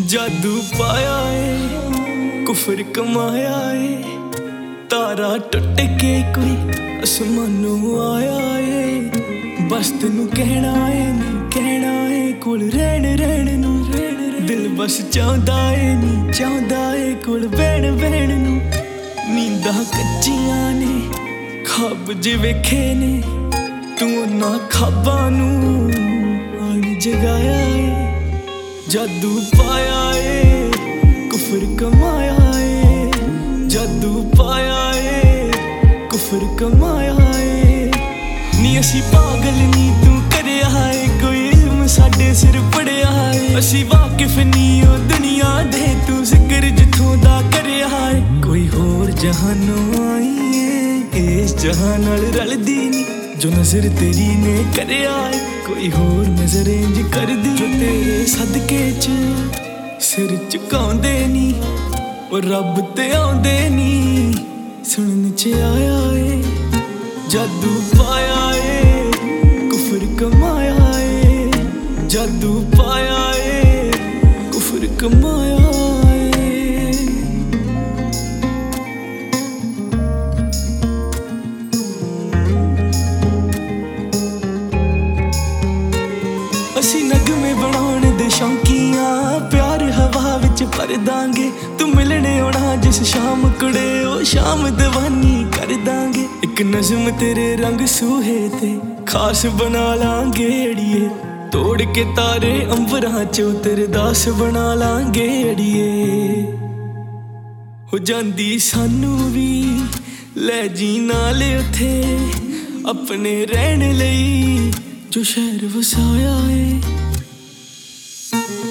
जादू पाया है कुफर कमाया है तारा टुट के कोई आसमानों आया है बस तेनू कहना है नी कहना है कोल रहन रहन नू दिल बस चाहता है कोल बहन बहन नू नींदा कच्चियां ने खाब जे वेखे ने तू ना खाबां नू आन जगाया है जादू पाया है कुफर कमाया है जादू पाया है कुफर कमाया है नी असी पागल नी तू करया है कोई इल्म साडे सिर पड़िया है असी वाकिफ नी ओ दुनिया दे तू जिक्र जिथों दा करया है कोई होर जहानों आई है इस जहान नाल रलदी नी जो नजर तेरी ने करया है कोई होर नजर इंज कर दी जो तेरे सदके च सिर झुकाउंदे नी ओ रब ते आउंदे नी सुनन च आया है जादू पाया है कुफर कमाया है जादू पाया है कुफर कमाया असी नगमे बनाउण दे शौकीआं प्यार हवा विच भर दांगे तू मिलने आउणा जिस शाम कुड़े ओ शाम दीवानी कर दांगे एक नज़म तेरे रंग सूहे ते खास बना लांगे अड़िए तोड़ के तारे अंबरां चों तेरे दास बना लांगे अड़िए हो जांदी सानू भी लै जी नाल उथे अपने रहण लई जो शहर वसाया है।